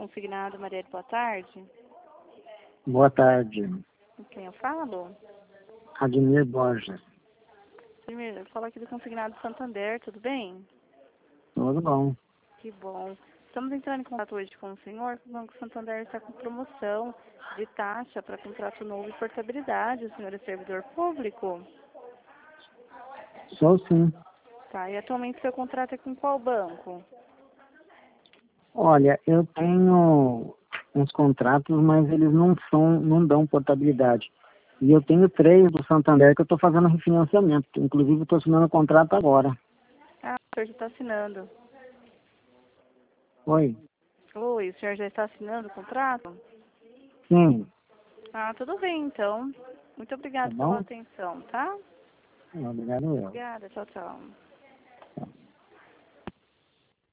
Consignado, Marielle, boa tarde. Boa tarde. Com quem eu falo? Admir Borges. Primeiro, eu falo aqui do Consignado Santander, tudo bem? Tudo bom. Que bom. Estamos entrando em contato hoje com o senhor, o Banco Santander está com promoção de taxa para contrato novo e portabilidade. O senhor é servidor público? Sou sim. Tá, e atualmente seu contrato é com qual banco? Olha, eu tenho uns contratos, mas eles não dão portabilidade. E eu tenho 3 do Santander que eu estou fazendo refinanciamento. Inclusive, estou assinando o contrato agora. Ah, o senhor já está assinando. Oi? Oi, o senhor já está assinando o contrato? Sim. Ah, tudo bem, então. Muito Tá obrigada pela bom? atenção, tá? Obrigado eu. Obrigada, tchau, tchau.